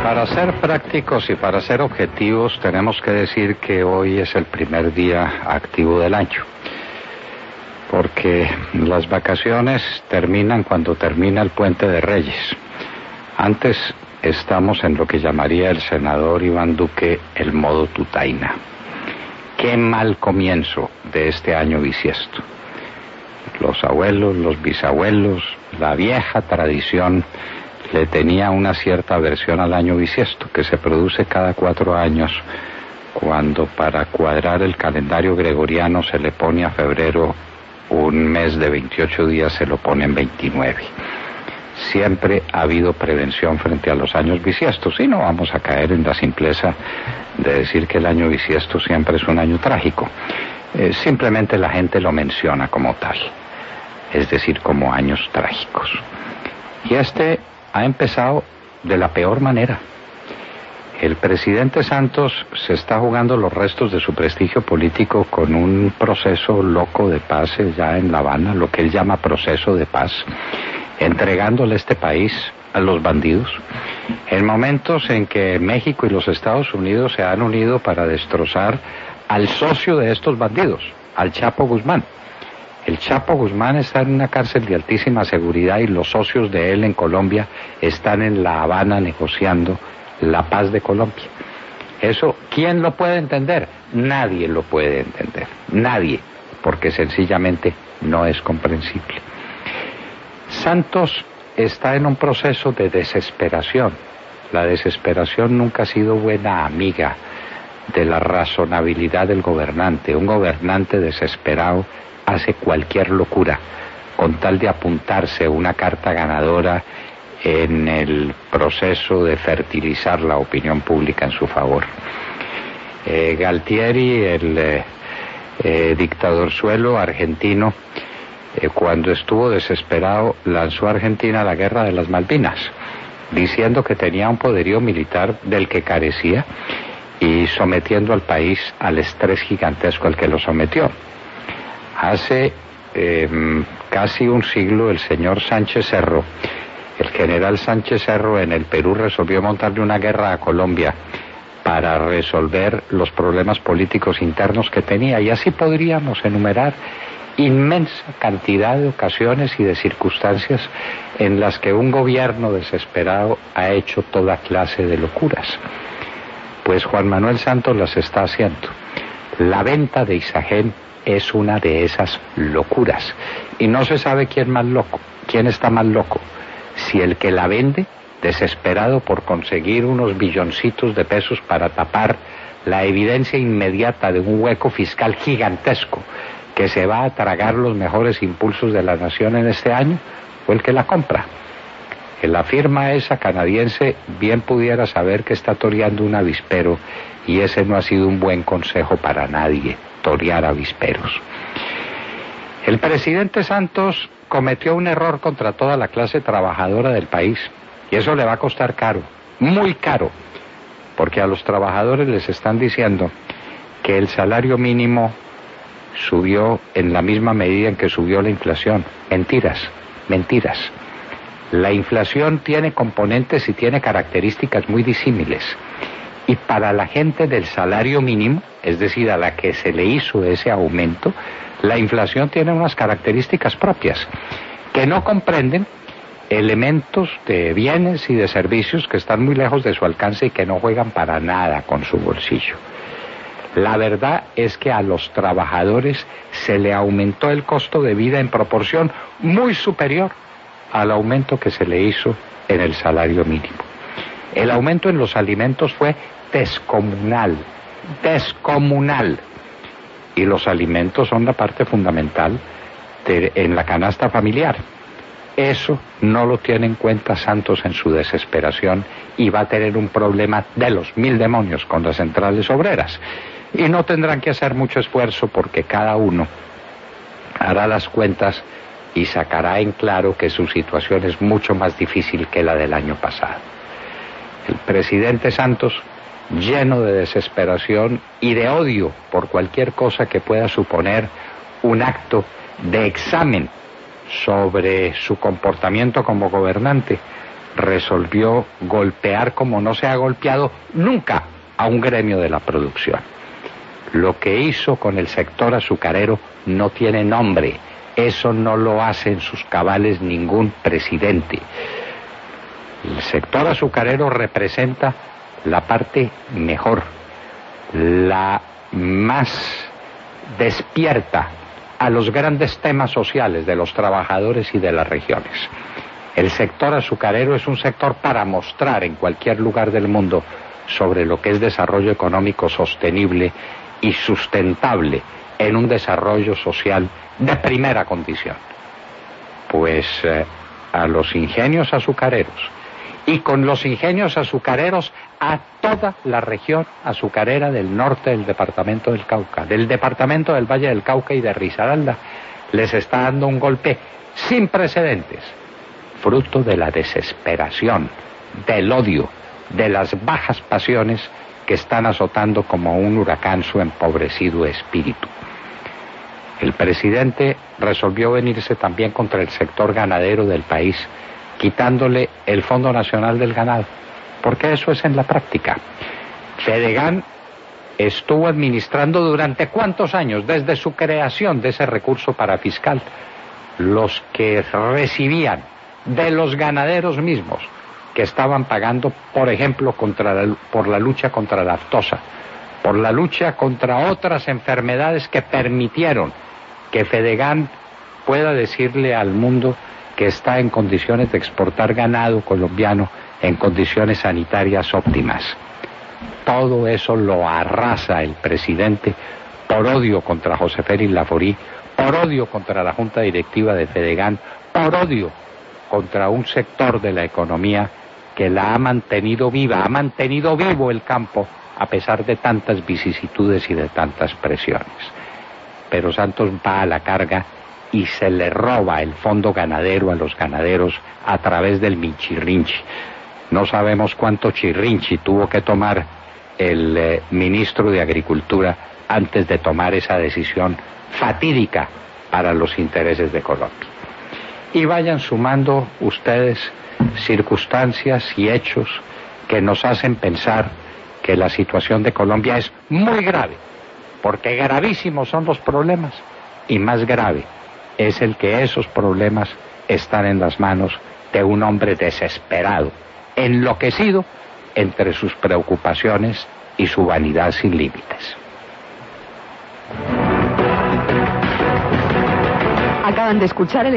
Para ser prácticos y para ser objetivos tenemos que decir que hoy es el primer día activo del año, porque las vacaciones terminan cuando termina el Puente de Reyes. Antes estamos en lo que llamaría el senador Iván Duque el modo tutaina. Qué mal comienzo de este año bisiesto. Los abuelos, los bisabuelos, la vieja tradición le tenía una cierta aversión al año bisiesto, que se produce cada 4 años, cuando para cuadrar el calendario gregoriano se le pone a febrero un mes de 28 días, se lo pone en 29. Siempre ha habido prevención frente a los años bisiestos, y no vamos a caer en la simpleza de decir que el año bisiesto siempre es un año trágico. Simplemente la gente lo menciona como tal, es decir, como años trágicos. Y este ha empezado de la peor manera. El presidente Santos se está jugando los restos de su prestigio político con un proceso loco de paz ya en La Habana, lo que él llama proceso de paz, entregándole este país a los bandidos, en momentos en que México y los Estados Unidos se han unido para destrozar al socio de estos bandidos, al Chapo Guzmán. El Chapo Guzmán está en una cárcel de altísima seguridad y los socios de él en Colombia están en La Habana negociando la paz de Colombia. Eso, ¿quién lo puede entender? Nadie lo puede entender. Nadie, porque sencillamente no es comprensible. Santos está en un proceso de desesperación. La desesperación nunca ha sido buena amiga de la razonabilidad del gobernante. Un gobernante desesperado hace cualquier locura con tal de apuntarse una carta ganadora en el proceso de fertilizar la opinión pública en su favor. Galtieri, el dictadorzuelo argentino, cuando estuvo desesperado, lanzó a Argentina a la guerra de las Malvinas, diciendo que tenía un poderío militar del que carecía y sometiendo al país al estrés gigantesco al que lo sometió. Hace casi un siglo el señor Sánchez Cerro, el general Sánchez Cerro en el Perú, resolvió montarle una guerra a Colombia para resolver los problemas políticos internos que tenía, y así podríamos enumerar inmensa cantidad de ocasiones y de circunstancias en las que un gobierno desesperado ha hecho toda clase de locuras. Pues Juan Manuel Santos las está haciendo. La venta de Isagen es una de esas locuras, y no se sabe quién está más loco, si el que la vende, desesperado por conseguir unos billoncitos de pesos para tapar la evidencia inmediata de un hueco fiscal gigantesco que se va a tragar los mejores impulsos de la nación en este año, o el que la compra. Que la firma esa canadiense bien pudiera saber que está toreando un avispero, y ese no ha sido un buen consejo para nadie, torear avisperos. El presidente Santos cometió un error contra toda la clase trabajadora del país, y eso le va a costar caro, muy caro, porque a los trabajadores les están diciendo que el salario mínimo subió en la misma medida en que subió la inflación. Mentiras, mentiras. La inflación tiene componentes y tiene características muy disímiles, y para la gente del salario mínimo, es decir, a la que se le hizo ese aumento, la inflación tiene unas características propias que no comprenden elementos de bienes y de servicios que están muy lejos de su alcance y que no juegan para nada con su bolsillo. La verdad es que a los trabajadores se le aumentó el costo de vida en proporción muy superior al aumento que se le hizo en el salario mínimo. El aumento en los alimentos fue descomunal, descomunal. Y los alimentos son la parte fundamental en la canasta familiar. Eso no lo tiene en cuenta Santos en su desesperación, y va a tener un problema de los 1000 demonios con las centrales obreras. Y no tendrán que hacer mucho esfuerzo, porque cada uno hará las cuentas y sacará en claro que su situación es mucho más difícil que la del año pasado. El presidente Santos, lleno de desesperación y de odio por cualquier cosa que pueda suponer un acto de examen sobre su comportamiento como gobernante, resolvió golpear como no se ha golpeado nunca a un gremio de la producción. Lo que hizo con el sector azucarero no tiene nombre. Eso no lo hace en sus cabales ningún presidente. El sector azucarero representa la parte mejor, la más despierta a los grandes temas sociales de los trabajadores y de las regiones. El sector azucarero es un sector para mostrar en cualquier lugar del mundo sobre lo que es desarrollo económico sostenible y sustentable en un desarrollo social de primera condición. Pues a los ingenios azucareros, y con los ingenios azucareros a toda la región azucarera del norte del departamento del Cauca, del departamento del Valle del Cauca y de Risaralda, les está dando un golpe sin precedentes, fruto de la desesperación, del odio, de las bajas pasiones que están azotando como un huracán su empobrecido espíritu. El presidente resolvió venirse también contra el sector ganadero del país, quitándole el Fondo Nacional del Ganado, porque eso es en la práctica. Fedegan estuvo administrando durante ¿cuántos años? Desde su creación de ese recurso parafiscal, los que recibían de los ganaderos mismos, que estaban pagando, por ejemplo, por la lucha contra la aftosa, por la lucha contra otras enfermedades que permitieron que Fedegan pueda decirle al mundo que está en condiciones de exportar ganado colombiano en condiciones sanitarias óptimas. Todo eso lo arrasa el presidente por odio contra José Félix Laforí, por odio contra la junta directiva de Fedegan, por odio contra un sector de la economía que la ha mantenido viva, ha mantenido vivo el campo a pesar de tantas vicisitudes y de tantas presiones. Pero Santos va a la carga y se le roba el fondo ganadero a los ganaderos a través del minchirrinchi. No sabemos cuánto chirrinchi tuvo que tomar el ministro de Agricultura antes de tomar esa decisión fatídica para los intereses de Colombia. Y vayan sumando ustedes circunstancias y hechos que nos hacen pensar que la situación de Colombia es muy grave, porque gravísimos son los problemas y más grave es el que esos problemas están en las manos de un hombre desesperado, enloquecido entre sus preocupaciones y su vanidad sin límites. Acaban de escuchar el